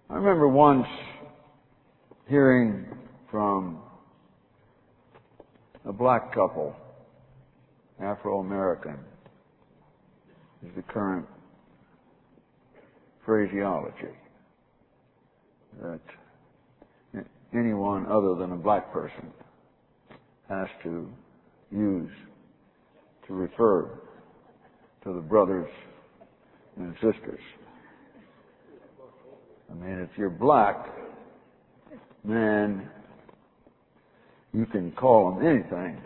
I remember once hearing from a black couple, Afro-American is the current phraseology, that anyone other than a black person has to use to refer to the brothers and sisters. I mean, if you're black, man, you can call them anything.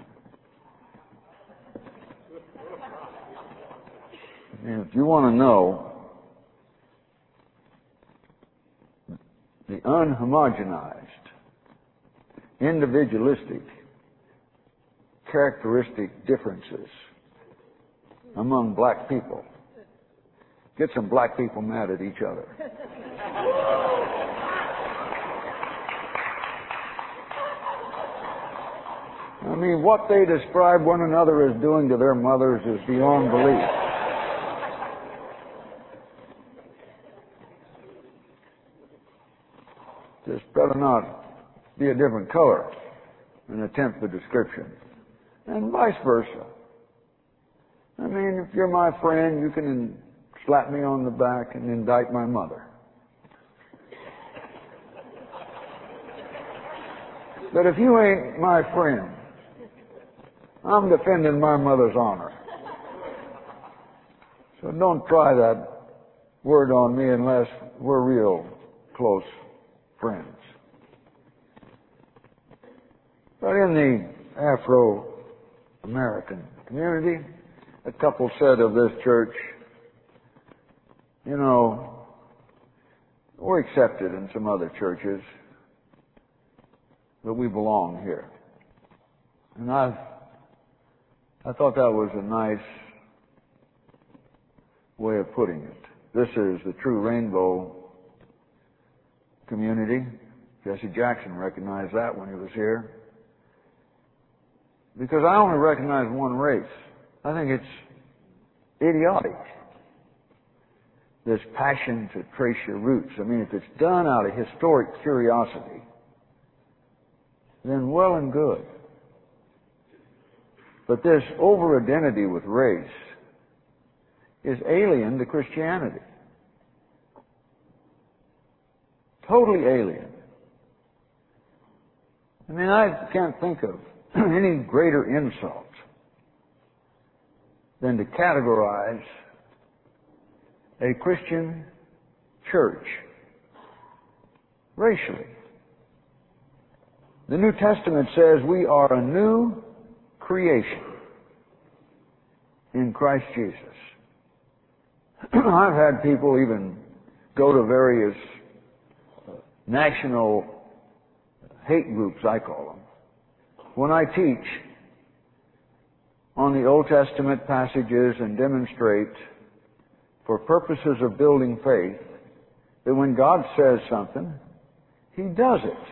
And if you want to know the unhomogenized, individualistic, characteristic differences among black people, get some black people mad at each other. I mean, what they describe one another as doing to their mothers is beyond belief. Just better not be a different color and attempt the description. And vice versa. I mean, if you're my friend, you can slap me on the back and indict my mother. But if you ain't my friend, I'm defending my mother's honor. So don't try that word on me unless we're real close friends. But in the Afro-American community, a couple said of this church, you know, we're accepted in some other churches, but we belong here. And I thought that was a nice way of putting it. This is the true rainbow community. Jesse Jackson recognized that when he was here. Because I only recognize one race. I think it's idiotic, this passion to trace your roots. I mean, if it's done out of historic curiosity, then well and good. But this over-identity with race is alien to Christianity. Totally alien. I mean, I can't think of any greater insult than to categorize a Christian church racially. The New Testament says we are a new creation in Christ Jesus. I've had people even go to various national hate groups, I call them, when I teach on the Old Testament passages and demonstrate for purposes of building faith that when God says something, He does it.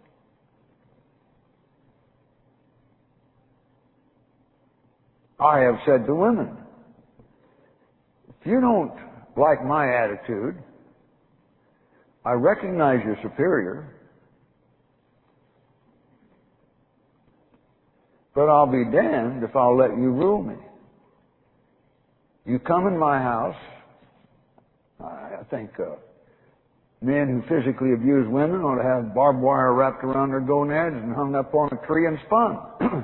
I have said to women, if you don't like my attitude, I recognize you're superior, but I'll be damned if I'll let you rule me. You come in my house, I think men who physically abuse women ought to have barbed wire wrapped around their gonads and hung up on a tree and spun.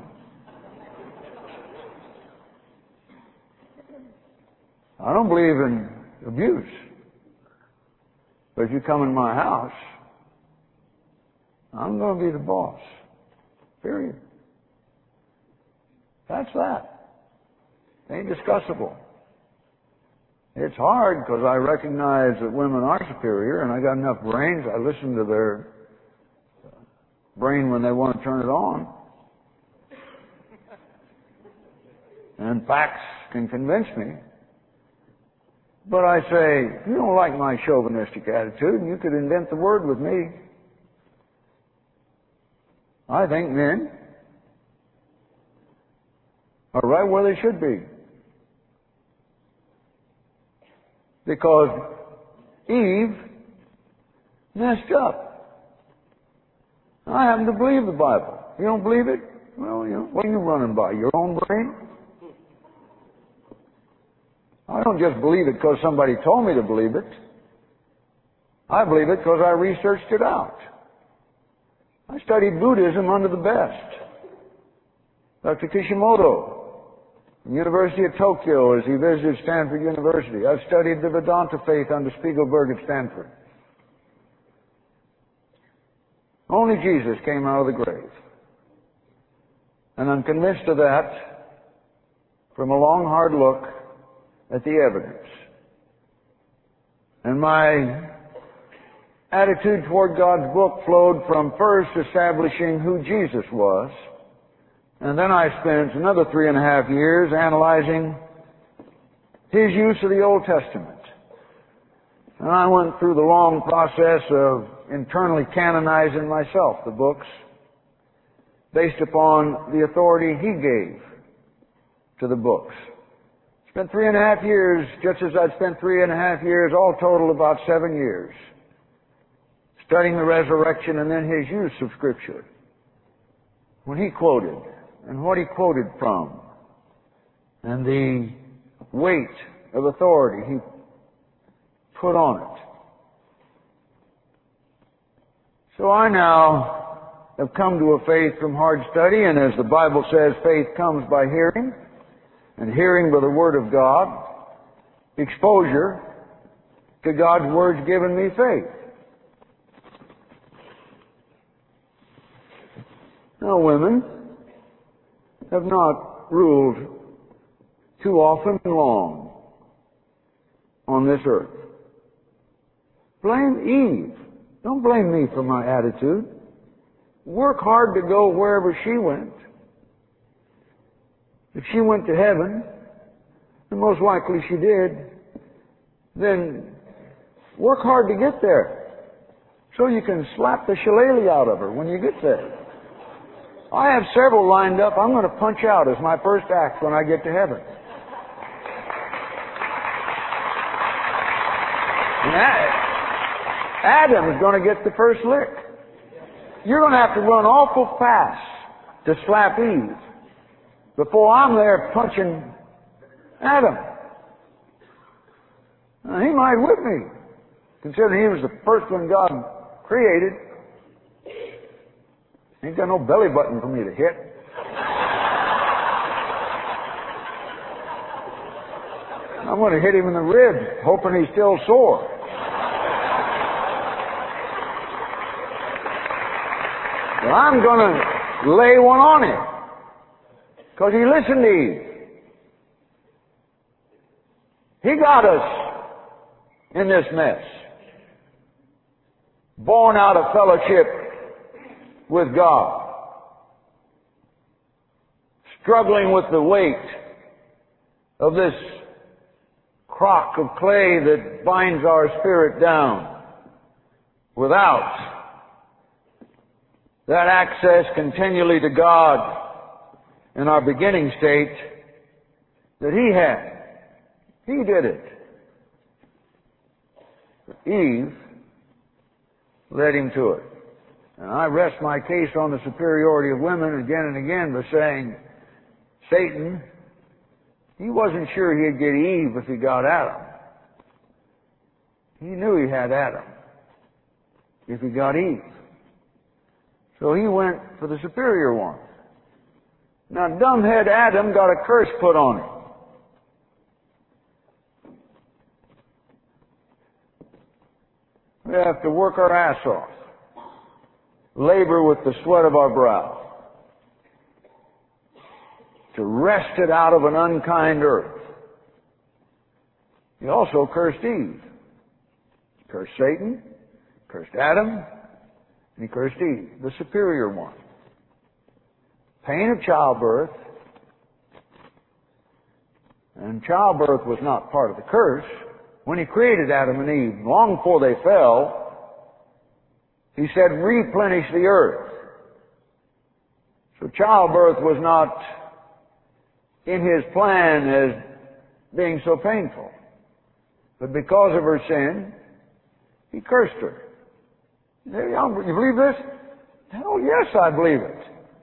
I don't believe in abuse. But if you come in my house, I'm going to be the boss. Period. That's that. Ain't discussable. It's hard because I recognize that women are superior and I got enough brains. I listen to their brain when they want to turn it on. And facts can convince me. But I say, if you don't like my chauvinistic attitude, you could invent the word with me. I think men are right where they should be. Because Eve Messed up. I happen to believe the Bible. You don't believe it? Well, what are you running by? Your own brain? I don't just believe it because somebody told me to believe it. I believe it because I researched it out. I studied Buddhism under the best. Dr. Kishimoto, from the University of Tokyo, as he visited Stanford University. I've studied the Vedanta faith under Spiegelberg at Stanford. Only Jesus came out of the grave. And I'm convinced of that from a long, hard look at the evidence. And my attitude toward God's book flowed from first establishing who Jesus was, and then I spent another 3.5 years analyzing His use of the Old Testament. And I went through the long process of internally canonizing myself the books based upon the authority He gave to the books. Spent 3.5 years, just as I'd spent 3.5 years, all total about 7 years, studying the resurrection and then His use of Scripture. When He quoted, and what He quoted from, and the weight of authority He put on it. So I now have come to a faith from hard study, and as the Bible says, faith comes by hearing, and hearing by the Word of God. Exposure to God's Word's given me faith. Now, women have not ruled too often and long on this earth. Blame Eve. Don't blame me for my attitude. Work hard to go wherever she went. If she went to heaven, and most likely she did, then work hard to get there so you can slap the shillelagh out of her when you get there. I have several lined up I'm going to punch out as my first act when I get to heaven. And Adam's going to get the first lick. You're going to have to run awful fast to slap Eve before I'm there punching Adam. Now, he might whip me, considering he was the first one God created. Ain't got no belly button for me to hit. I'm going to hit him in the ribs, hoping he's still sore. But I'm going to lay one on him, because he listened to Eve. He got us in this mess. Born out of fellowship with God. Struggling with the weight of this crock of clay that binds our spirit down. Without that access continually to God in our beginning state that He had. He did it. But Eve led him to it. And I rest my case on the superiority of women again and again by saying, Satan, he wasn't sure he'd get Eve if he got Adam. He knew he had Adam if he got Eve. So he went for the superior one. Now, dumbhead Adam got a curse put on him. We have to work our ass off. Labor with the sweat of our brow. To wrest it out of an unkind earth. He also cursed Eve. He cursed Satan, cursed Adam, and he cursed Eve, the superior one. Pain of childbirth. And childbirth was not part of the curse. When He created Adam and Eve, long before they fell, He said, replenish the earth. So childbirth was not in His plan as being so painful. But because of her sin, He cursed her. You believe this? Hell yes, I believe it.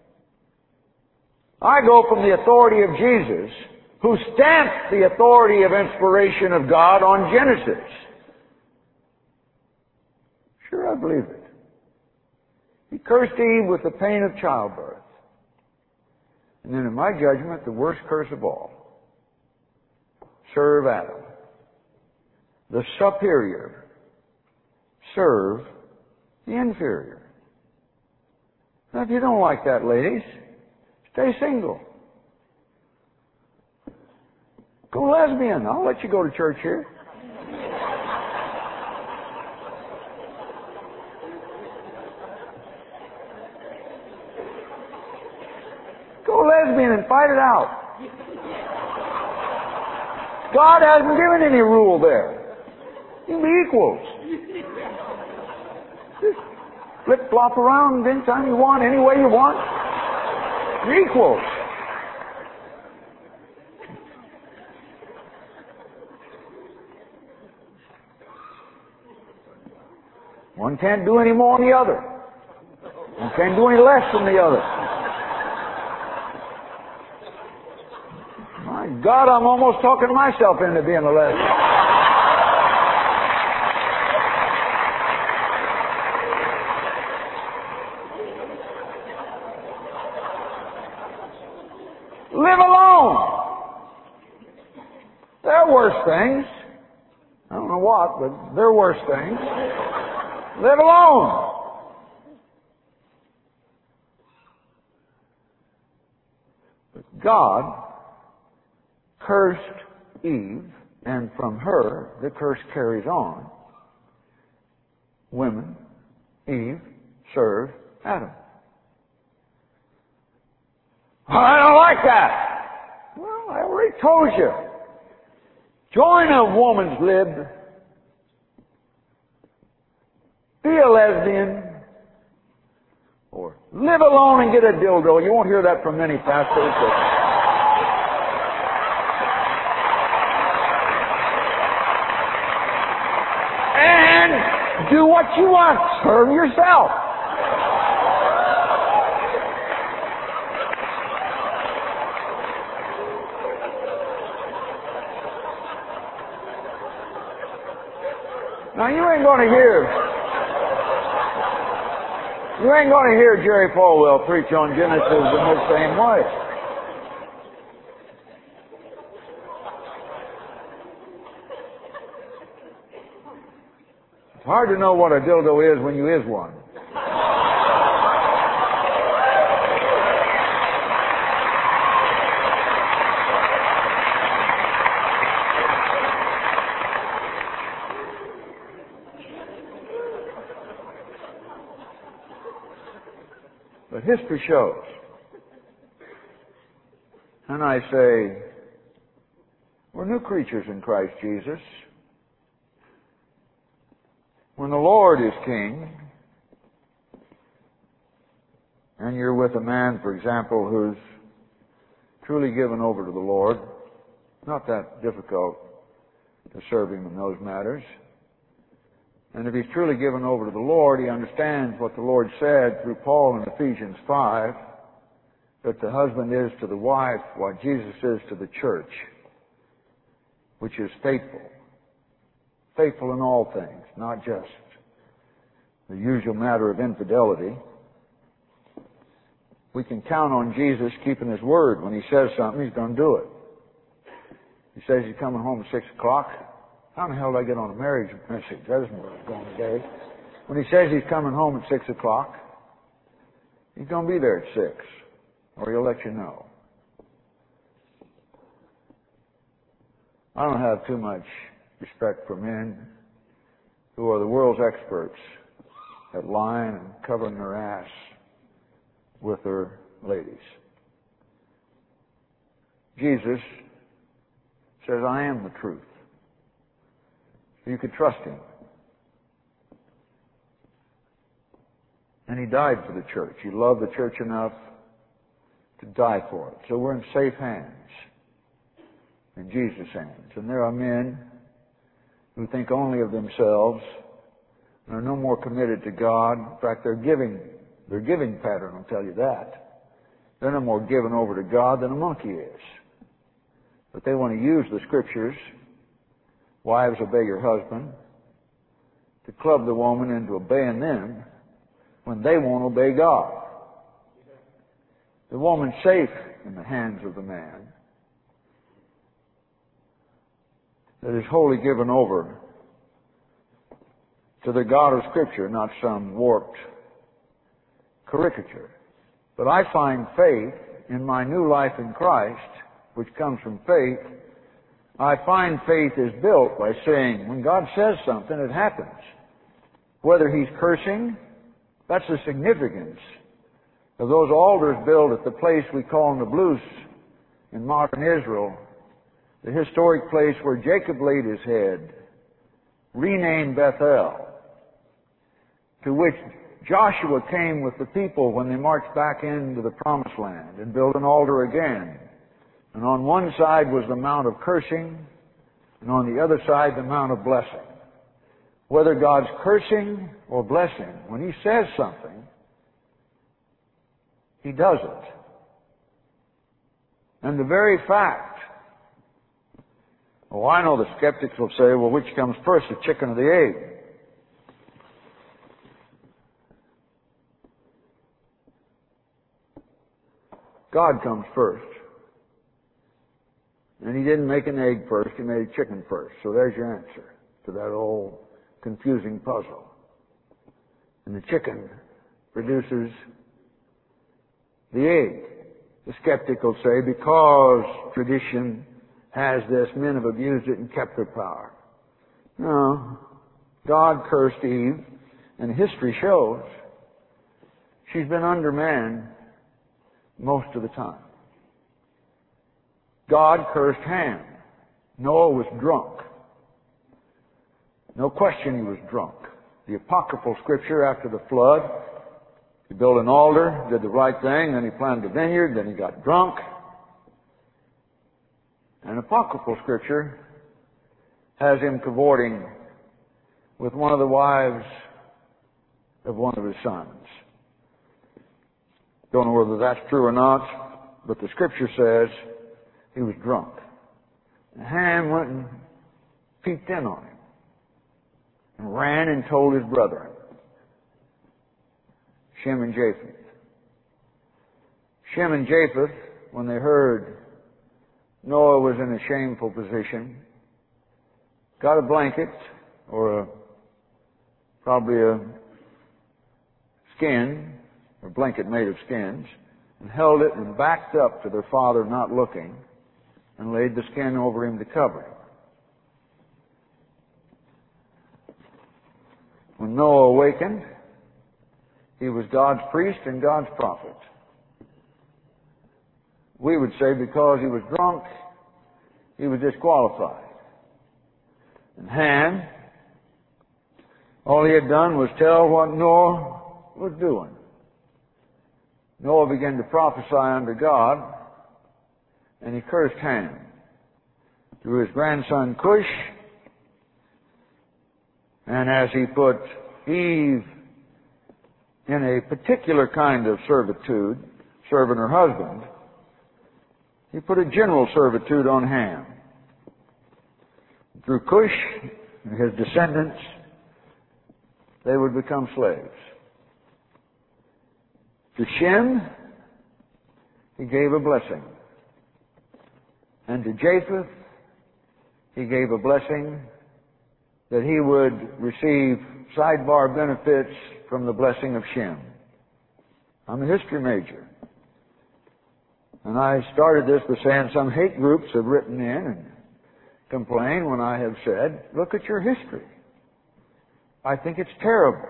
I go from the authority of Jesus, who stamped the authority of inspiration of God on Genesis. Sure, I believe it. He cursed Eve with the pain of childbirth. And then in my judgment, the worst curse of all. Serve Adam. The superior. Serve the inferior. Now, if you don't like that, ladies, stay single. Go lesbian. I'll let you go to church here. Go lesbian and fight it out. God hasn't given any rule there. You can be equals. Just flip-flop around anytime you want, any way you want. You're equals. One can't do any more than the other. One can't do any less than the other. My God, I'm almost talking myself into being a lesbian. Live alone. There are worse things. I don't know what, but there are worse things. Live alone. But God cursed Eve, and from her, the curse carries on. Women, Eve, served Adam. I don't like that. Well, I already told you. Join a woman's lib. Be a lesbian. Or live alone and get a dildo. You won't hear that from many pastors. And do what you want. Serve yourself. Now you ain't going to hear Jerry Falwell preach on Genesis in the same way. It's hard to know what a dildo is when you is one. But history shows, and I say, we're new creatures in Christ Jesus. When the Lord is King, and you're with a man, for example, who's truly given over to the Lord, not that difficult to serve Him in those matters. And if he's truly given over to the Lord, he understands what the Lord said through Paul in Ephesians 5, that the husband is to the wife what Jesus is to the church, which is faithful. Faithful in all things, not just the usual matter of infidelity. We can count on Jesus keeping His word. When He says something, He's going to do it. He says He's coming home at 6 o'clock. How in the hell did I get on a marriage message? That isn't where I'm going today. When He says He's coming home at 6 o'clock, He's going to be there at 6, or He'll let you know. I don't have too much respect for men who are the world's experts at lying and covering their ass with their ladies. Jesus says, I am the truth. You could trust Him. And He died for the church. He loved the church enough to die for it. So we're in safe hands. In Jesus' hands. And there are men who think only of themselves, They're no more committed to God. In fact, their giving pattern will tell you that. They're no more given over to God than a monkey is. But they want to use the Scriptures, wives, obey your husband, to club the woman into obeying them when they won't obey God. The woman's safe in the hands of the man that is wholly given over to the God of Scripture, not some warped caricature. But I find faith in my new life in Christ, which comes from faith. I find faith is built by saying, when God says something, it happens. Whether He's cursing, that's the significance of those altars built at the place we call Nablus in modern Israel, the historic place where Jacob laid his head, renamed Bethel, to which Joshua came with the people when they marched back into the Promised Land and built an altar again. And on one side was the Mount of Cursing, and on the other side the Mount of Blessing. Whether God's cursing or blessing, when He says something, He does it. And the very fact, I know the skeptics will say, well, which comes first, the chicken or the egg? God comes first. And He didn't make an egg first, He made a chicken first. So there's your answer to that old confusing puzzle. And the chicken produces the egg. The skeptic will say, because tradition has this, men have abused it and kept their power. No. God cursed Eve, and history shows she's been under man most of the time. God cursed Ham. Noah was drunk. No question he was drunk. The apocryphal Scripture after the flood, he built an altar, did the right thing, then he planted a vineyard, then he got drunk. And apocryphal Scripture has him cavorting with one of the wives of one of his sons. Don't know whether that's true or not, but the Scripture says he was drunk. And Ham went and peeked in on him and ran and told his brethren, Shem and Japheth. Shem and Japheth, when they heard Noah was in a shameful position, got a blanket or probably a skin, a blanket made of skins, and held it and backed up to their father not looking and laid the skin over him to cover him. When Noah awakened, he was God's priest and God's prophet. We would say because he was drunk, he was disqualified. And Ham, all he had done was tell what Noah was doing. Noah began to prophesy unto God, and he cursed Ham. Through his grandson Cush, and as he put Eve in a particular kind of servitude, serving her husband, he put a general servitude on Ham. Through Cush and his descendants, they would become slaves. To Shem, he gave a blessing. And to Japheth, he gave a blessing that he would receive sidebar benefits from the blessing of Shem. I'm a history major. And I started this by saying some hate groups have written in and complained when I have said, look at your history. I think it's terrible.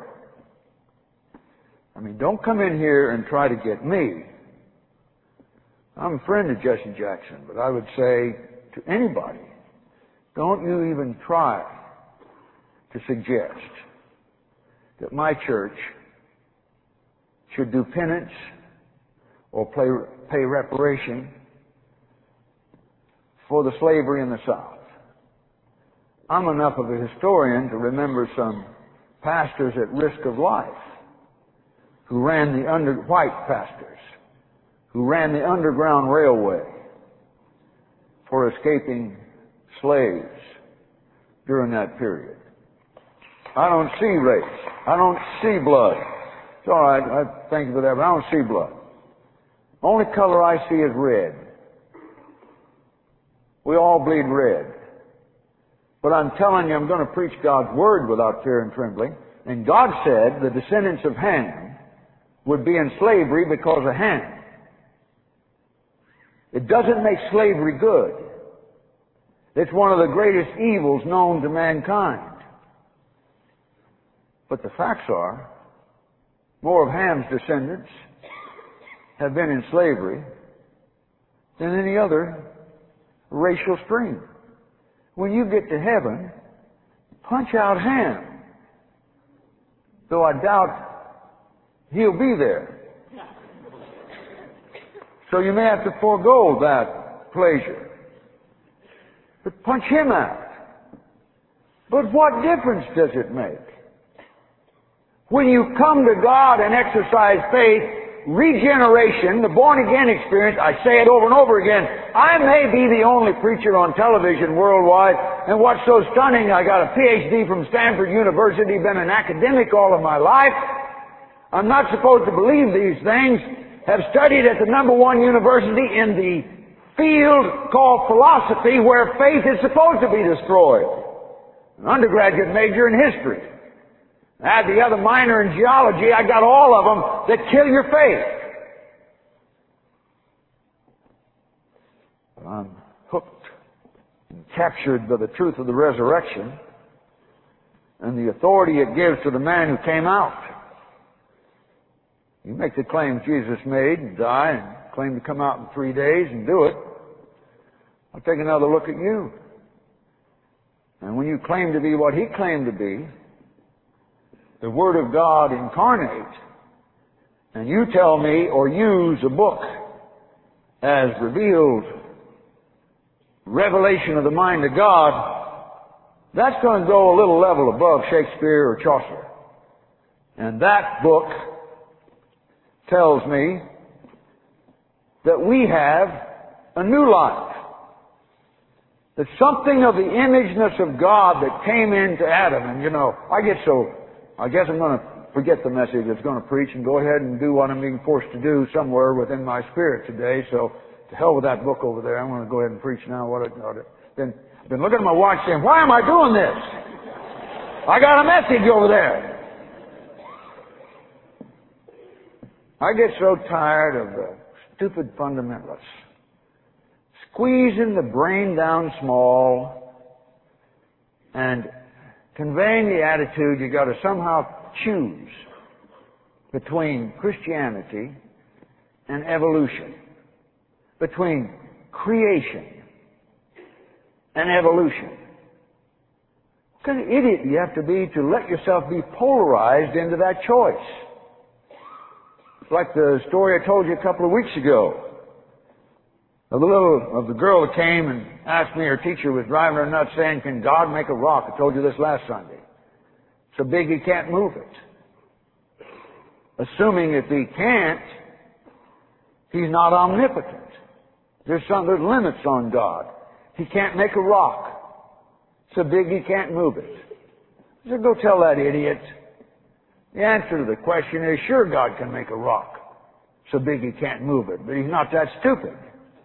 I mean, don't come in here and try to get me. I'm a friend of Jesse Jackson, but I would say to anybody, don't you even try to suggest that my church should do penance or pay reparation for the slavery in the South. I'm enough of a historian to remember some pastors at risk of life, who ran white pastors, who ran the Underground Railway for escaping slaves during that period. I don't see race. I don't see blood. It's all right. I thank you for that, but I don't see blood. Only color I see is red. We all bleed red. But I'm telling you, I'm going to preach God's Word without fear and trembling. And God said the descendants of Ham would be in slavery because of Ham. It doesn't make slavery good. It's one of the greatest evils known to mankind. But the facts are, more of Ham's descendants have been in slavery than any other racial stream. When you get to heaven, punch out Ham. Though I doubt he'll be there. So you may have to forego that pleasure. But punch him out. But what difference does it make? When you come to God and exercise faith, regeneration, the born-again experience, I say it over and over again, I may be the only preacher on television worldwide, and what's so stunning, I got a PhD from Stanford University, been an academic all of my life. I'm not supposed to believe these things. Have studied at the #1 university in the field called philosophy, where faith is supposed to be destroyed. An undergraduate major in history. I had the other minor in geology. I got all of them that kill your faith. But I'm hooked and captured by the truth of the resurrection and the authority it gives to the man who came out. You make the claim Jesus made and die and claim to come out in 3 days and do it. I'll take another look at you. And when you claim to be what he claimed to be, the Word of God incarnate, and you tell me or use a book as revealed revelation of the mind of God, that's going to go a little level above Shakespeare or Chaucer. And that book tells me that we have a new life. That something of the imageness of God that came into Adam, and I guess I'm going to forget the message I was going to preach and go ahead and do what I'm being forced to do somewhere within my spirit today. So to hell with that book over there. I'm going to go ahead and preach now. I've been looking at my watch saying, why am I doing this? I got a message over there. I get so tired of the stupid fundamentalists squeezing the brain down small and conveying the attitude you got to somehow choose between Christianity and evolution, between creation and evolution. What kind of idiot you have to be to let yourself be polarized into that choice? It's like the story I told you a couple of weeks ago of the girl that came and asked me, her teacher was driving her nuts saying, can God make a rock? I told you this last Sunday. So big he can't move it. Assuming if he can't, he's not omnipotent. There's limits on God. He can't make a rock. So big he can't move it. I said, go tell that idiot. The answer to the question is, sure, God can make a rock so big he can't move it, but he's not that stupid.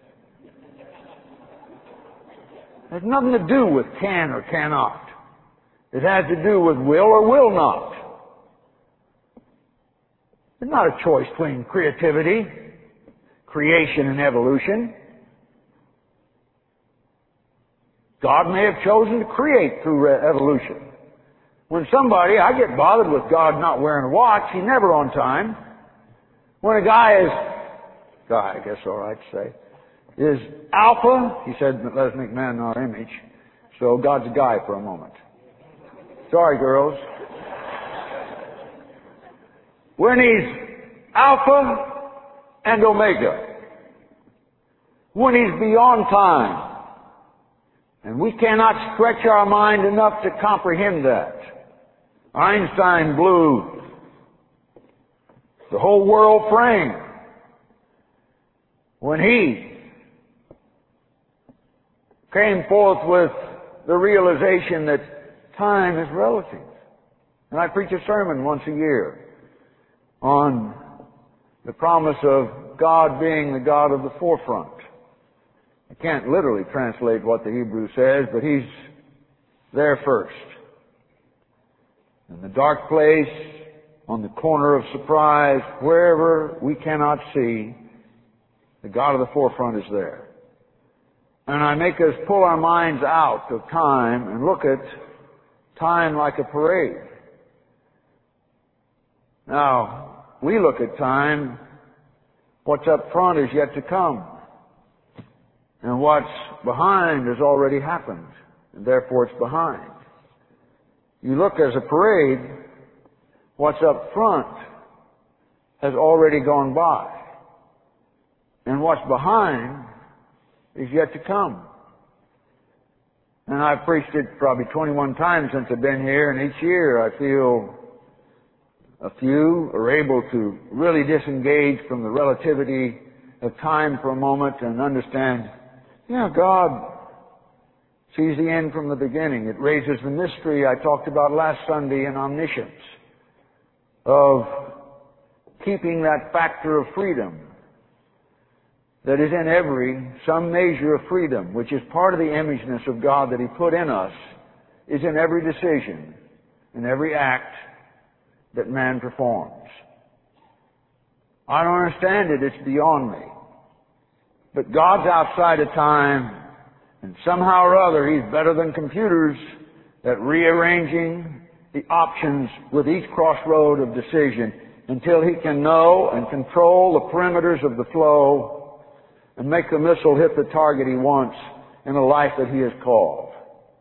It has nothing to do with can or cannot. It has to do with will or will not. It's not a choice between creativity, creation, and evolution. God may have chosen to create through evolution. When I get bothered with God not wearing a watch. He's never on time. When a guy, I guess all right to say, is alpha, he said, let us make man in our image. So God's a guy for a moment. Sorry, girls. When he's alpha and omega. When he's beyond time. And we cannot stretch our mind enough to comprehend that. Einstein blew the whole world frame when he came forth with the realization that time is relative. And I preach a sermon once a year on the promise of God being the God of the forefront. I can't literally translate what the Hebrew says, but He's there first. In the dark place, on the corner of surprise, wherever we cannot see, the God of the forefront is there. And I make us pull our minds out of time and look at time like a parade. Now, we look at time, what's up front is yet to come. And what's behind has already happened, and therefore it's behind. You look as a parade, what's up front has already gone by. And what's behind is yet to come. And I've preached it probably 21 times since I've been here, and each year I feel a few are able to really disengage from the relativity of time for a moment and understand, God sees the end from the beginning. It raises the mystery I talked about last Sunday in omniscience of keeping that factor of freedom that is in some measure of freedom, which is part of the imageness of God that He put in us, is in every decision, in every act that man performs. I don't understand it. It's beyond me. But God's outside of time, and somehow or other He's better than computers at rearranging the options with each crossroad of decision until He can know and control the perimeters of the flow and make the missile hit the target He wants in a life that He has called.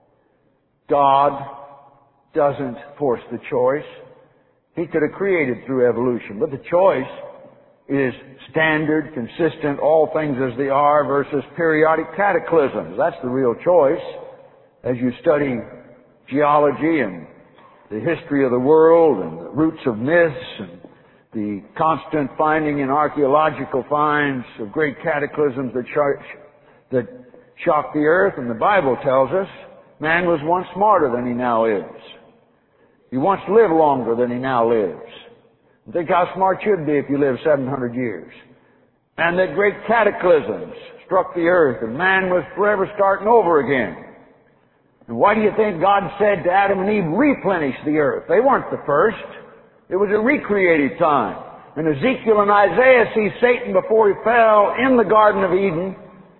God doesn't force the choice. He could have created through evolution, but the choice is standard, consistent, all things as they are versus periodic cataclysms. That's the real choice. As you study geology and the history of the world and the roots of myths and the constant finding in archaeological finds of great cataclysms that shock the earth, and the Bible tells us man was once smarter than he now is. He once lived longer than he now lives. Think how smart you'd be if you lived 700 years. And that great cataclysms struck the earth, and man was forever starting over again. And why do you think God said to Adam and Eve, replenish the earth? They weren't the first. It was a recreated time. And Ezekiel and Isaiah see Satan before he fell in the Garden of Eden.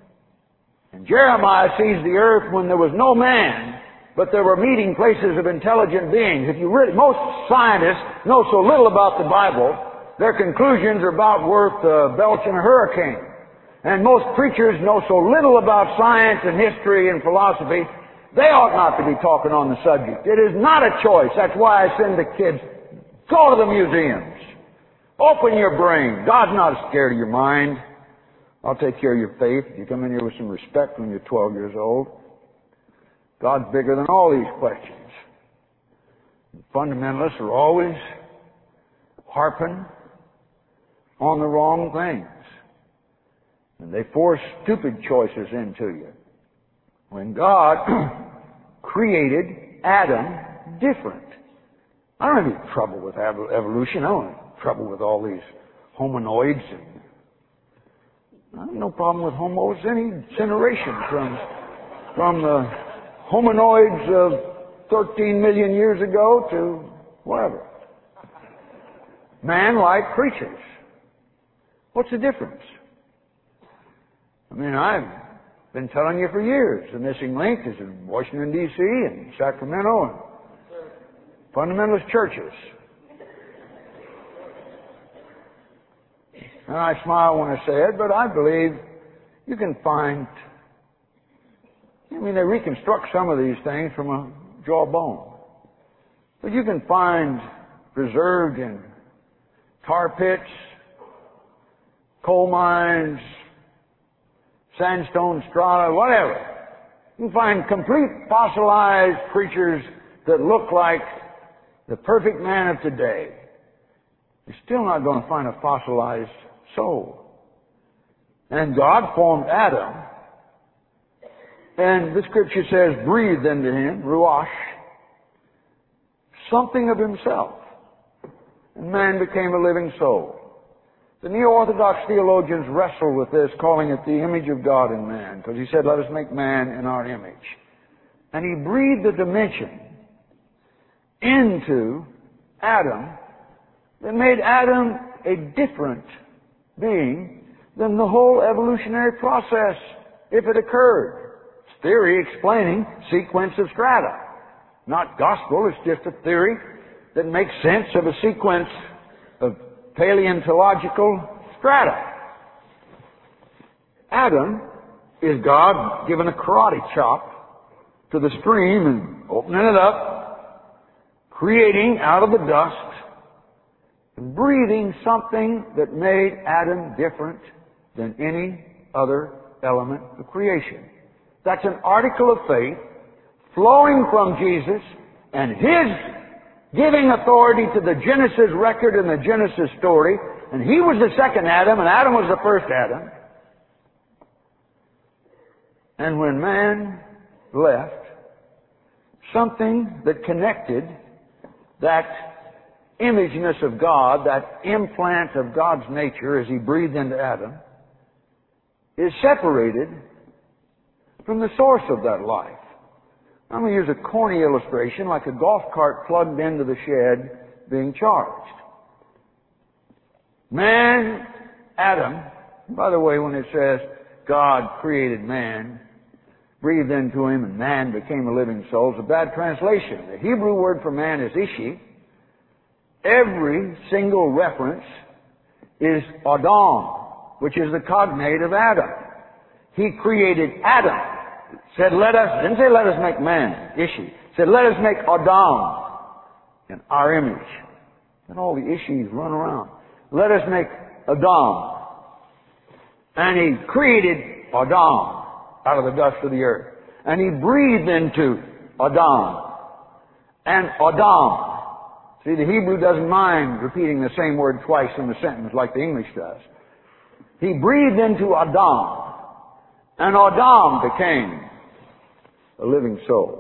And Jeremiah sees the earth when there was no man, but there were meeting places of intelligent beings. Most scientists know so little about the Bible, their conclusions are about worth belching a hurricane. And most preachers know so little about science and history and philosophy, they ought not to be talking on the subject. It is not a choice. That's why I send the kids, go to the museums. Open your brain. God's not scared of your mind. I'll take care of your faith. You come in here with some respect when you're 12 years old. God's bigger than all these questions. Fundamentalists are always harping on the wrong things. And they force stupid choices into you. When God created Adam different. I don't have any trouble with evolution. I don't have trouble with all these hominoids. I have no problem with homos, any generation from the hominoids of 13 million years ago to whatever. Man-like creatures. What's the difference? I mean, I've been telling you for years, the missing link is in Washington, D.C. and Sacramento and fundamentalist churches. And I smile when I say it, but I believe you can find, they reconstruct some of these things from a jawbone. But you can find preserved in tar pits, coal mines, sandstone strata, whatever. You can find complete fossilized creatures that look like the perfect man of today, you're still not going to find a fossilized soul. And God formed Adam, and the Scripture says, breathed into him, ruach, something of himself. And man became a living soul. The Neo-Orthodox theologians wrestle with this, calling it the image of God in man, because he said, let us make man in our image. And he breathed a dimension into Adam that made Adam a different being than the whole evolutionary process, if it occurred. It's theory explaining sequence of strata. Not gospel, it's just a theory that makes sense of a sequence of paleontological strata. Adam is God giving a karate chop to the stream and opening it up, creating out of the dust, and breathing something that made Adam different than any other element of creation. That's an article of faith flowing from Jesus and His giving authority to the Genesis record and the Genesis story. And He was the second Adam, and Adam was the first Adam. And when man left, something that connected that imageness of God, that implant of God's nature as He breathed into Adam, is separated from the source of that life. I'm going to use a corny illustration, like a golf cart plugged into the shed being charged. Man, Adam, by the way, when it says God created man, breathed into him, and man became a living soul, it's a bad translation. The Hebrew word for man is ishi. Every single reference is Adam, which is the cognate of Adam. He created Adam. Said, didn't say let us make man, ishi. Said, let us make Adam in our image. And all the ishis run around. Let us make Adam. And He created Adam out of the dust of the earth. And He breathed into Adam. And Adam. See, the Hebrew doesn't mind repeating the same word twice in the sentence like the English does. He breathed into Adam. And Adam became a living soul.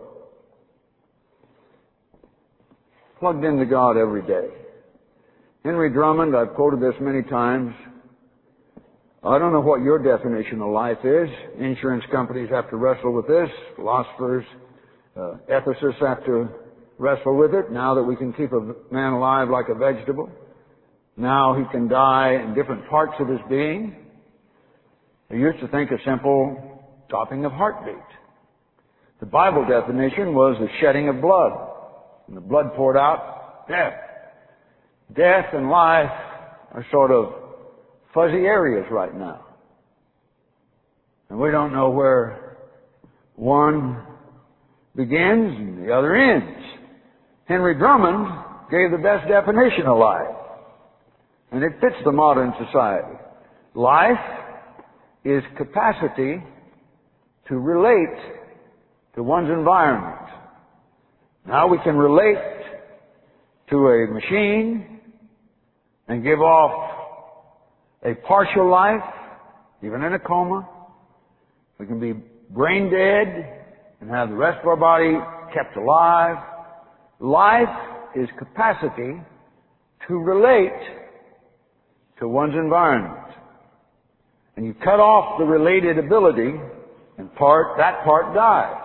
Plugged into God every day. Henry Drummond, I've quoted this many times. I don't know what your definition of life is. Insurance companies have to wrestle with this. Philosophers, ethicists have to wrestle with it. Now that we can keep a man alive like a vegetable. Now he can die in different parts of his being. I used to think a simple stopping of heartbeat. The Bible definition was the shedding of blood. When the blood poured out, death. Death and life are sort of fuzzy areas right now. And we don't know where one begins and the other ends. Henry Drummond gave the best definition of life. And it fits the modern society. Life is capacity to relate to one's environment. Now we can relate to a machine and give off a partial life, even in a coma. We can be brain dead and have the rest of our body kept alive. Life is capacity to relate to one's environment. And you cut off the related ability, and that part dies.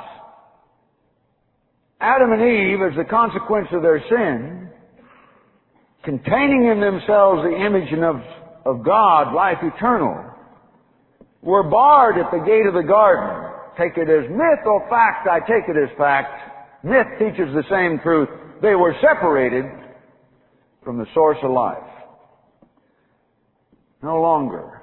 Adam and Eve, as a consequence of their sin, containing in themselves the image of God, life eternal, were barred at the gate of the garden. Take it as myth or fact, I take it as fact. Myth teaches the same truth. They were separated from the source of life. No longer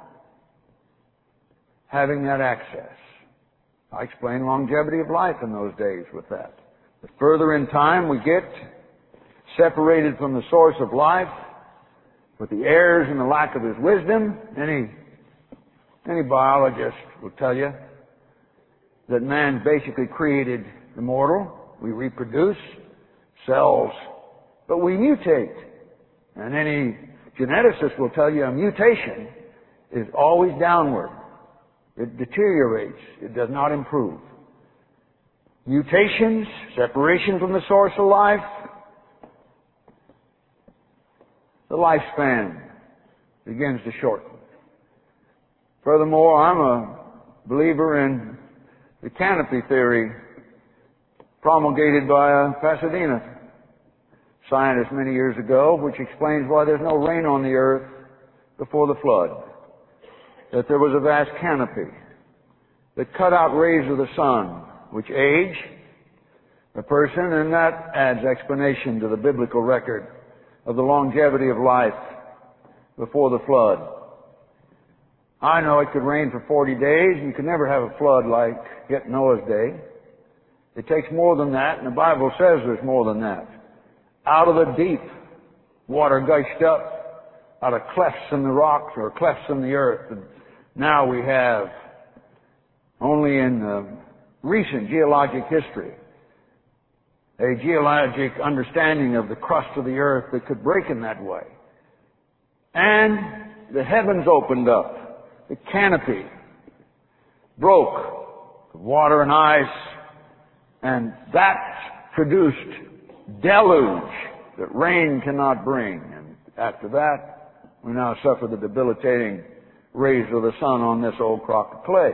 having that access. I explain longevity of life in those days with that. The further in time we get separated from the source of life, with the errors and the lack of His wisdom, any biologist will tell you that man's basically created immortal. We reproduce. Cells But we mutate. And any geneticist will tell you a mutation is always downward. It deteriorates. It does not improve. Mutations, separation from the source of life, the lifespan begins to shorten. Furthermore, I'm a believer in the canopy theory promulgated by a Pasadena scientist many years ago, which explains why there's no rain on the earth before the flood. That there was a vast canopy that cut out rays of the sun, which age the person, and that adds explanation to the biblical record of the longevity of life before the flood. I know it could rain for 40 days. You could never have a flood like yet Noah's day. It takes more than that, and the Bible says there's more than that. Out of the deep, water gushed up out of clefts in the rocks or clefts in the earth. And now we have, only in recent geologic history, a geologic understanding of the crust of the earth that could break in that way. And the heavens opened up. The canopy broke. Water and ice. And that produced deluge that rain cannot bring. And after that, we now suffer the debilitating rays of the sun on this old crock of clay.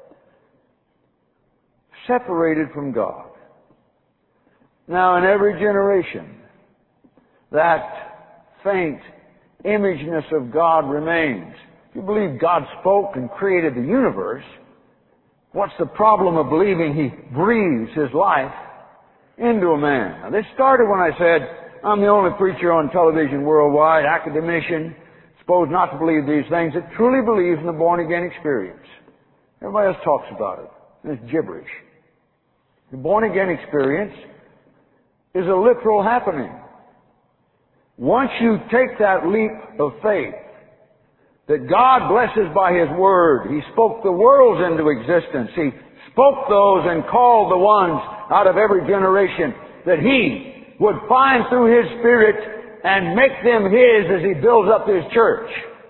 Separated from God. Now, in every generation, that faint imageness of God remains. If you believe God spoke and created the universe, what's the problem of believing He breathes His life into a man? Now, this started when I said, I'm the only preacher on television worldwide, academician, supposed not to believe these things, that truly believes in the born-again experience. Everybody else talks about it. It's gibberish. The born-again experience is a literal happening. Once you take that leap of faith, that God blesses by His Word, He spoke the worlds into existence. He spoke those and called the ones out of every generation that He would find through His Spirit and make them His as He builds up His church.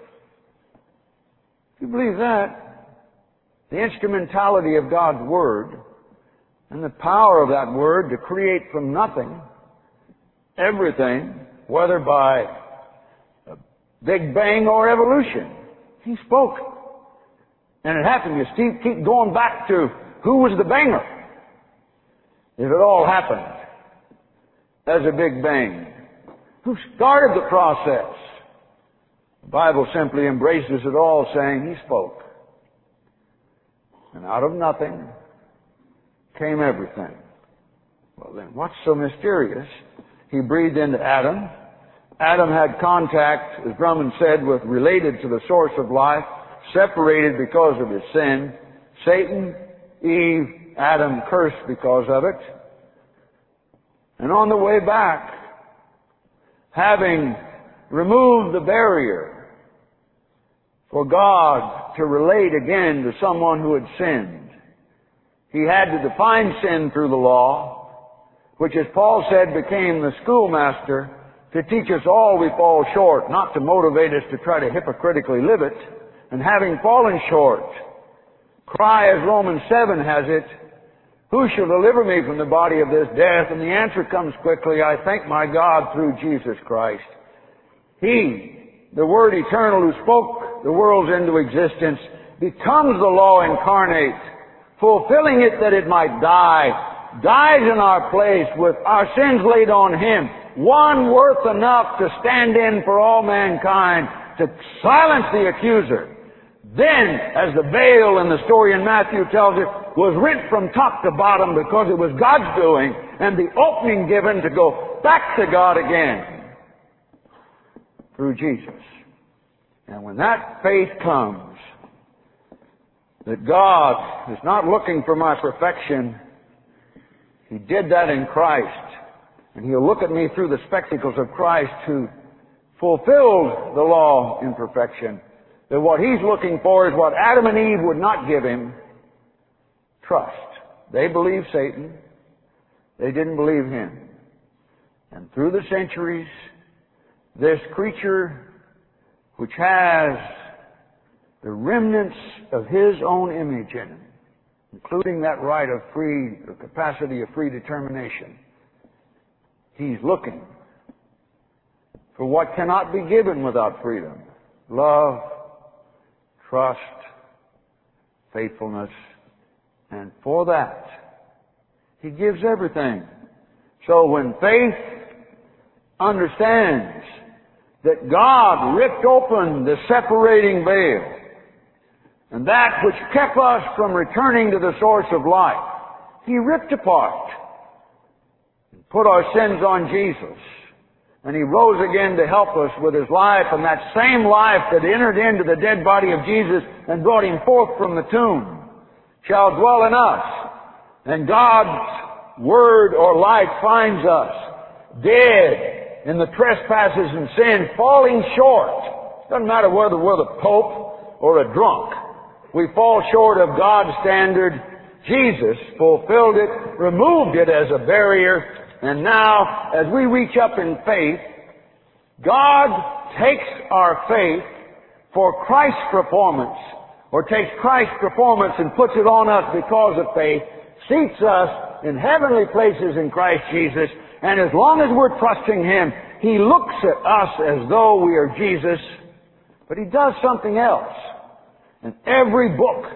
If you believe that, the instrumentality of God's Word and the power of that Word to create from nothing everything, whether by a Big Bang or evolution. He spoke. And it happened. You keep going back to who was the banger. If it all happened as a Big Bang. Who started the process? The Bible simply embraces it all, saying He spoke. And out of nothing came everything. Well then, what's so mysterious? He breathed into Adam. Adam had contact, as Drummond said, related to the source of life, separated because of his sin. Satan, Eve, Adam cursed because of it. And on the way back, having removed the barrier for God to relate again to someone who had sinned, He had to define sin through the law, which, as Paul said, became the schoolmaster to teach us all we fall short, not to motivate us to try to hypocritically live it. And having fallen short, cry as Romans 7 has it, who shall deliver me from the body of this death? And the answer comes quickly, I thank my God through Jesus Christ. He, the Word eternal who spoke the worlds into existence, becomes the law incarnate, fulfilling it that it might die, dies in our place with our sins laid on Him, one worth enough to stand in for all mankind, to silence the accuser. Then, as the veil in the story in Matthew tells us, was rent from top to bottom because it was God's doing, and the opening given to go back to God again through Jesus. And when that faith comes, that God is not looking for my perfection, He did that in Christ. And He'll look at me through the spectacles of Christ who fulfilled the law in perfection. That what He's looking for is what Adam and Eve would not give Him. Trust. They believed Satan. They didn't believe Him. And through the centuries, this creature, which has the remnants of His own image in him, including that right of free, the capacity of free determination, he's looking for what cannot be given without freedom: love, trust, faithfulness. And for that, He gives everything. So when faith understands that God ripped open the separating veil, and that which kept us from returning to the source of life, He ripped apart and put our sins on Jesus. And He rose again to help us with His life, and that same life that entered into the dead body of Jesus and brought Him forth from the tomb shall dwell in us. And God's Word or life finds us dead in the trespasses and sins, falling short. Doesn't matter whether we're the Pope or a drunk. We fall short of God's standard. Jesus fulfilled it, removed it as a barrier, and now, as we reach up in faith, God takes our faith for Christ's performance, or takes Christ's performance and puts it on us because of faith, seats us in heavenly places in Christ Jesus, and as long as we're trusting Him, He looks at us as though we are Jesus, but He does something else. And every book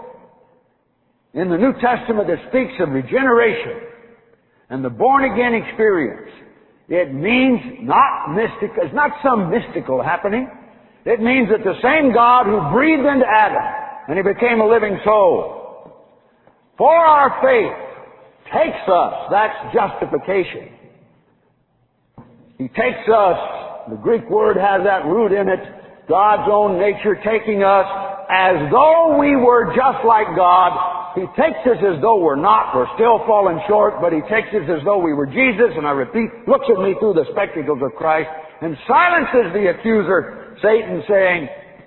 in the New Testament that speaks of regeneration and the born-again experience, it means not mystic, it's not some mystical happening. It means that the same God who breathed into Adam and he became a living soul, for our faith, takes us, that's justification. He takes us, the Greek word has that root in it, God's own nature taking us as though we were just like God. He takes us as though we're not. We're still falling short, but He takes us as though we were Jesus, and I repeat, looks at me through the spectacles of Christ and silences the accuser, Satan, saying,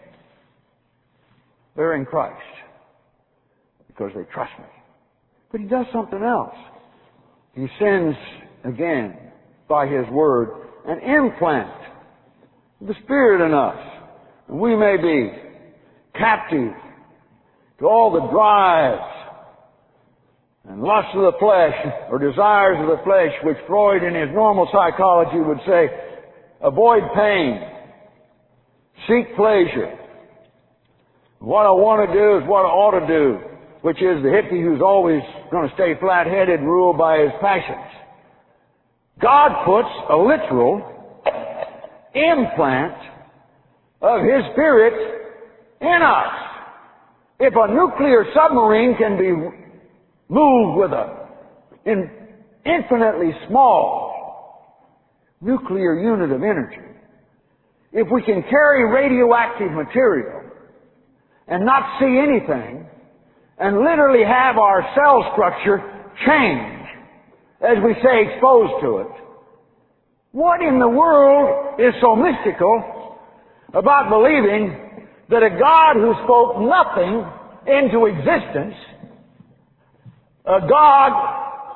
they're in Christ because they trust me. But He does something else. He sends again by His Word an implant of the Spirit in us. And we may be captive to all the drives and lusts of the flesh or desires of the flesh, which Freud in his normal psychology would say, avoid pain, seek pleasure. What I want to do is what I ought to do, which is the hippie who's always going to stay flat-headed, ruled by his passions. God puts a literal implant of His Spirit in us. If a nuclear submarine can be moved with an infinitely small nuclear unit of energy, if we can carry radioactive material and not see anything, and literally have our cell structure change, as we say, exposed to it, what in the world is so mystical about believing that a God who spoke nothing into existence, a God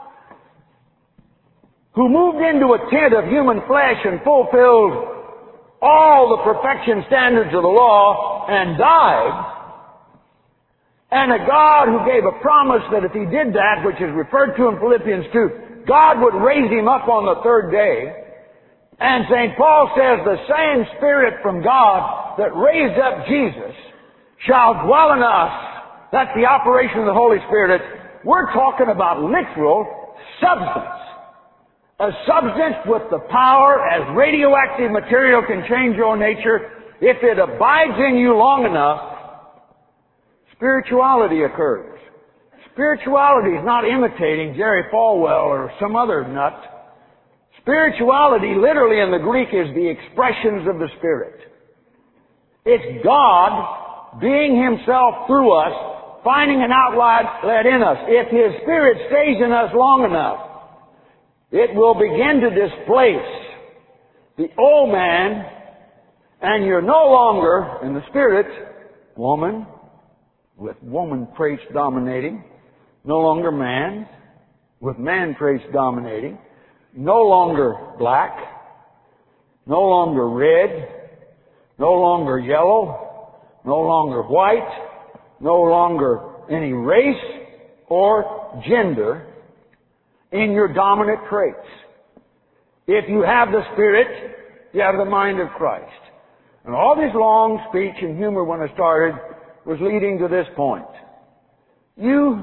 who moved into a tent of human flesh and fulfilled all the perfection standards of the law and died, and a God who gave a promise that if He did that, which is referred to in Philippians 2, God would raise Him up on the third day. And St. Paul says the same Spirit from God that raised up Jesus shall dwell in us. That's the operation of the Holy Spirit. We're talking about literal substance. A substance with the power, as radioactive material can change your nature, if it abides in you long enough, spirituality occurs. Spirituality is not imitating Jerry Falwell or some other nut. Spirituality, literally in the Greek, is the expressions of the Spirit. It's God being Himself through us, finding an outlet in us. If His Spirit stays in us long enough, it will begin to displace the old man, and you're no longer, in the Spirit, woman, with woman traits dominating, no longer man, with man traits dominating. no longer black, no longer red, no longer yellow, no longer white, no longer any race or gender in your dominant traits. If you have the Spirit, you have the mind of Christ. And all this long speech and humor when I started was leading to this point. You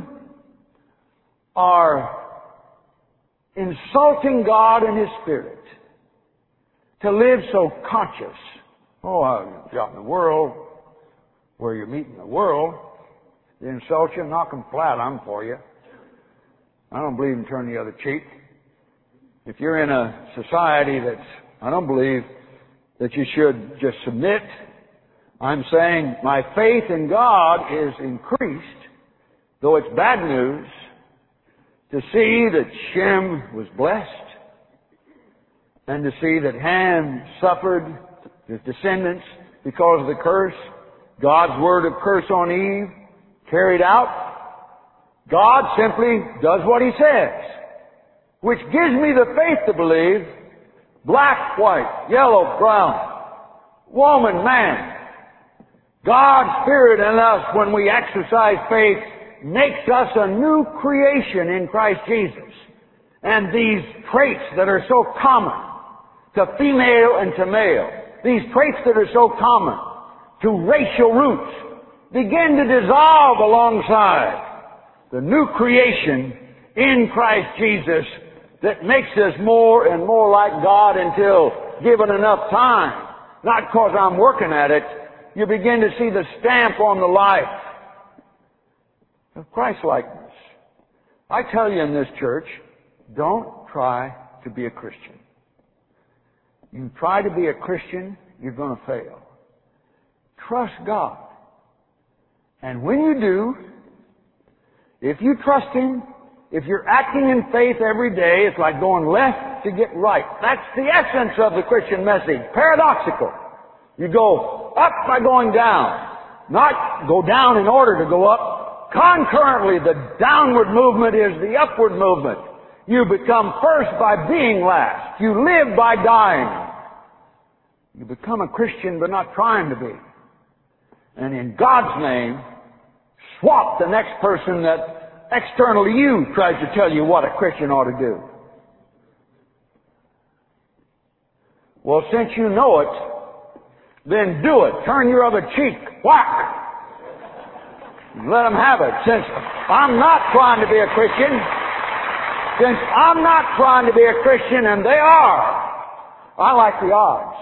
are insulting God and His Spirit to live so conscious. Oh, you're out in the world, where you're meeting the world. They insult you, knock them flat, I'm for you. I don't believe in turn the other cheek. If you're in a society I don't believe that you should just submit. I'm saying my faith in God is increased, though it's bad news, to see that Shem was blessed and to see that Ham suffered, his descendants, because of the curse. God's word of curse on Eve carried out. God simply does what He says, which gives me the faith to believe black, white, yellow, brown, woman, man. God's Spirit in us, when we exercise faith, makes us a new creation in Christ Jesus. And these traits that are so common to female and to male, these traits that are so common to racial roots, begin to dissolve alongside the new creation in Christ Jesus that makes us more and more like God until, given enough time, not because I'm working at it, you begin to see the stamp on the life of Christ-likeness. I tell you in this church, don't try to be a Christian. You try to be a Christian, you're going to fail. Trust God. And when you do, if you trust Him, if you're acting in faith every day, it's like going left to get right. That's the essence of the Christian message. Paradoxical. You go up by going down, not go down in order to go up. Concurrently, the downward movement is the upward movement. You become first by being last. You live by dying. You become a Christian but not trying to be. And in God's name, swap the next person that externally you tries to tell you what a Christian ought to do. Well, since you know it, then do it. Turn your other cheek. Whack! Let them have it. Since I'm not trying to be a Christian, and they are, I like the odds.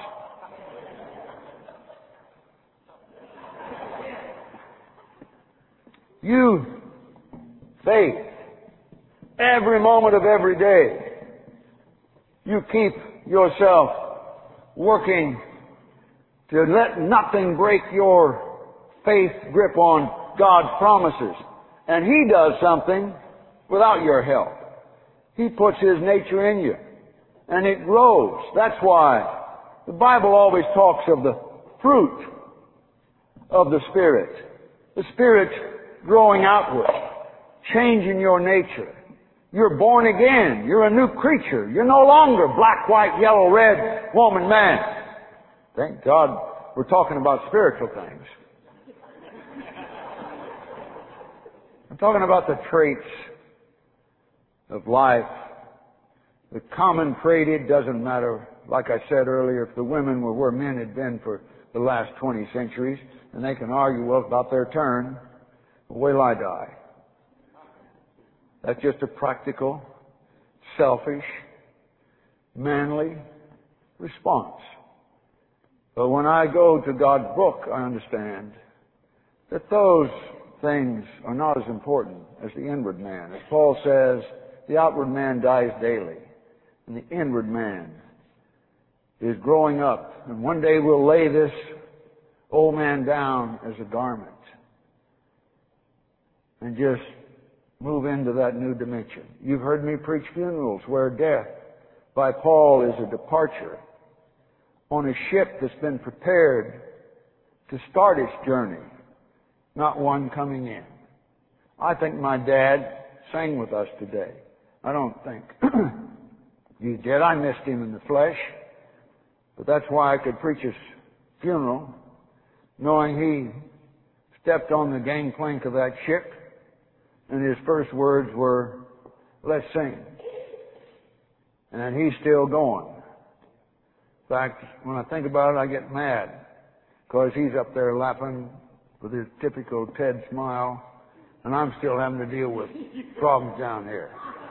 You, faith, every moment of every day, you keep yourself working to let nothing break your faith grip on God's promises. And He does something without your help. He puts His nature in you. And it grows. That's why the Bible always talks of the fruit of the Spirit. The Spirit growing outward, changing your nature. You're born again. You're a new creature. You're no longer black, white, yellow, red, woman, man. Thank God we're talking about spiritual things. I'm talking about the traits of life. The common trait, it doesn't matter. Like I said earlier, if the women were where men had been for the last 20 centuries, and they can argue, well, it's about their turn. Wait till I die. That's just a practical, selfish, manly response. But when I go to God's book, I understand that those things are not as important as the inward man. As Paul says, the outward man dies daily, and the inward man is growing up. And one day we'll lay this old man down as a garment and just move into that new dimension. You've heard me preach funerals where death by Paul is a departure on a ship that's been prepared to start its journey, not one coming in. I think my dad sang with us today. I don't think. He's dead. I missed him in the flesh. But that's why I could preach his funeral, knowing he stepped on the gangplank of that ship, and his first words were, "Let's sing." And he's still going. In fact, when I think about it, I get mad, because he's up there laughing with his typical Ted smile, and I'm still having to deal with problems down here.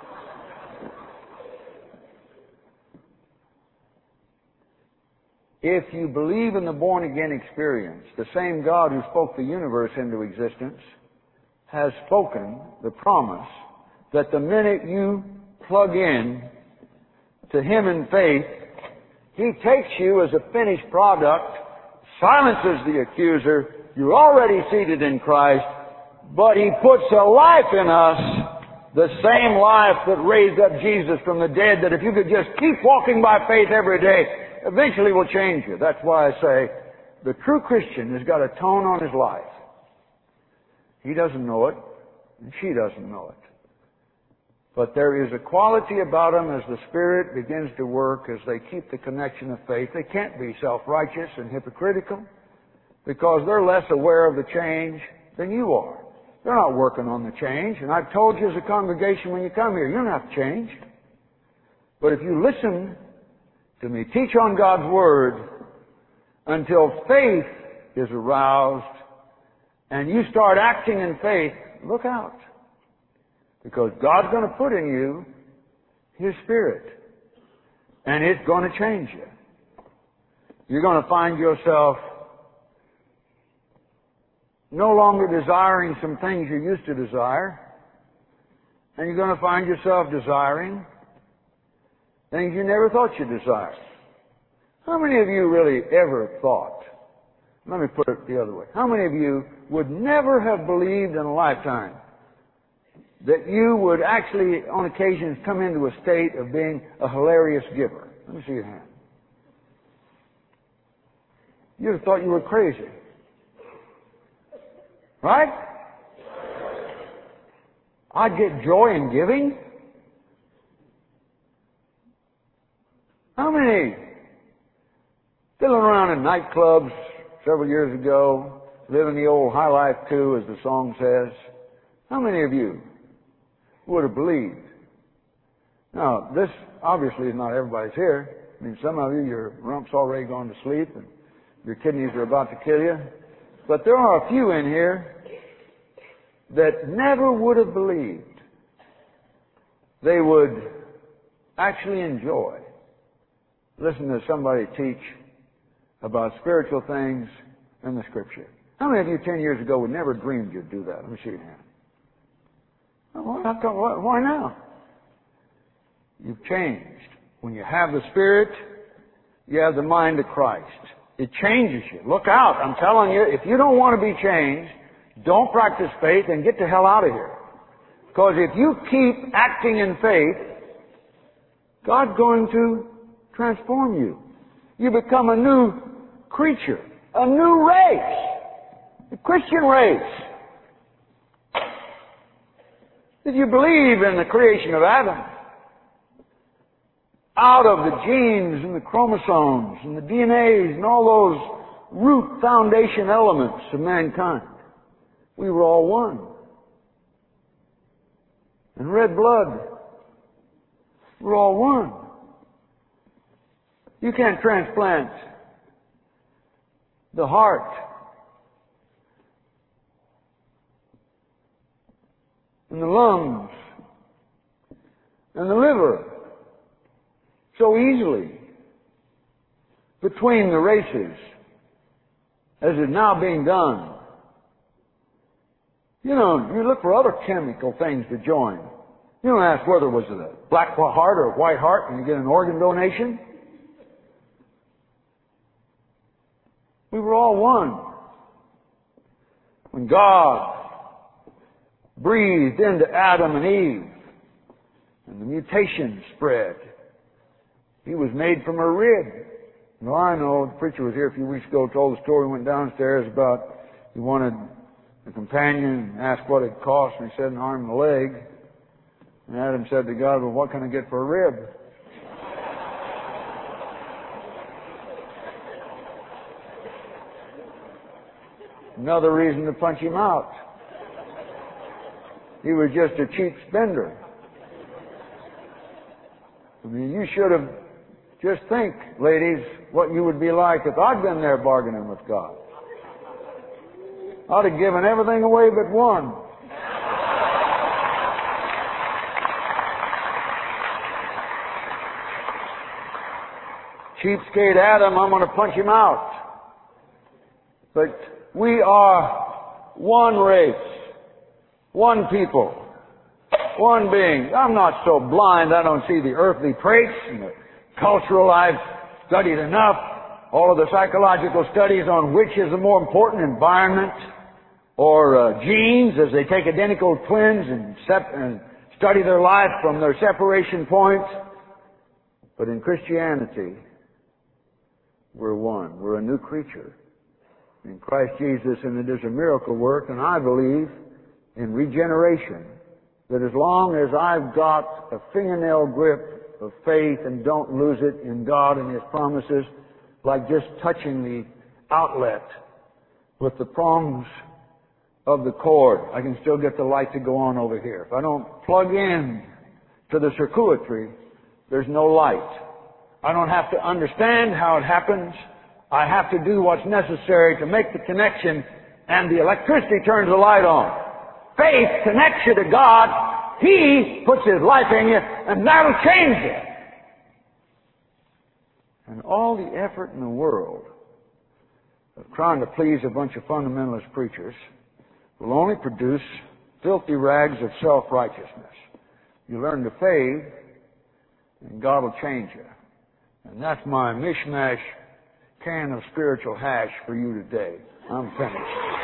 If you believe in the born-again experience, the same God who spoke the universe into existence has spoken the promise that the minute you plug in to Him in faith, He takes you as a finished product, silences the accuser, you're already seated in Christ, but He puts a life in us, the same life that raised up Jesus from the dead, that if you could just keep walking by faith every day, eventually will change you. That's why I say the true Christian has got a tone on his life. He doesn't know it, and she doesn't know it. But there is a quality about them as the Spirit begins to work, as they keep the connection of faith. They can't be self-righteous and hypocritical, because they're less aware of the change than you are. They're not working on the change. And I've told you as a congregation when you come here, you're not changed. But if you listen to me teach on God's Word until faith is aroused and you start acting in faith, look out. Because God's going to put in you His Spirit. And it's going to change you. You're going to find yourself no longer desiring some things you used to desire. And you're going to find yourself desiring things you never thought you desired. How many of you really ever thought, let me put it the other way, how many of you would never have believed in a lifetime that you would actually, on occasions, come into a state of being a hilarious giver? Let me see your hand. You'd have thought you were crazy. Right? I'd get joy in giving. How many fiddling around in nightclubs several years ago, living the old high life too, as the song says? How many of you would have believed? Now, this obviously is not everybody's here. I mean, some of you, your rump's already gone to sleep and your kidneys are about to kill you. But there are a few in here that never would have believed they would actually enjoy listen to somebody teach about spiritual things in the Scripture. How many of you 10 years ago would never dreamed you'd do that? Let me see your hand. Why now? You've changed. When you have the Spirit, you have the mind of Christ. It changes you. Look out. I'm telling you, if you don't want to be changed, don't practice faith and get the hell out of here. Because if you keep acting in faith, God's going to transform you. You become a new creature, a new race, the Christian race. Did you believe in the creation of Adam? Out of the genes and the chromosomes and the DNAs and all those root foundation elements of mankind, we were all one. And red blood, we're all one. You can't transplant the heart and the lungs and the liver so easily between the races as is now being done. You know, you look for other chemical things to join. You don't ask whether it was a black heart or a white heart and you get an organ donation. We were all one. When God breathed into Adam and Eve and the mutation spread, he was made from a rib. Well, I know, the preacher was here a few weeks ago, told the story, went downstairs about he wanted a companion and asked what it cost, and he said an arm and a leg. And Adam said to God, well, what can I get for a rib? Another reason to punch him out. He was just a cheap spender. I mean, you should have just think, ladies, what you would be like if I'd been there bargaining with God. I'd have given everything away but one. Cheapskate Adam, I'm going to punch him out. But we are one race, one people, one being. I'm not so blind I don't see the earthly traits and the cultural. I've studied enough. All of the psychological studies on which is the more important, environment or genes, as they take identical twins and study their life from their separation points. But in Christianity, we're one. We're a new creature in Christ Jesus, and it is a miracle work, and I believe in regeneration, that as long as I've got a fingernail grip of faith and don't lose it in God and His promises, like just touching the outlet with the prongs of the cord, I can still get the light to go on over here. If I don't plug in to the circuitry, there's no light. I don't have to understand how it happens. I have to do what's necessary to make the connection, and the electricity turns the light on. Faith connects you to God. He puts His life in you, and that'll change you. And all the effort in the world of trying to please a bunch of fundamentalist preachers will only produce filthy rags of self-righteousness. You learn to fade, and God will change you. And that's my mishmash can of spiritual hash for you today. I'm finished.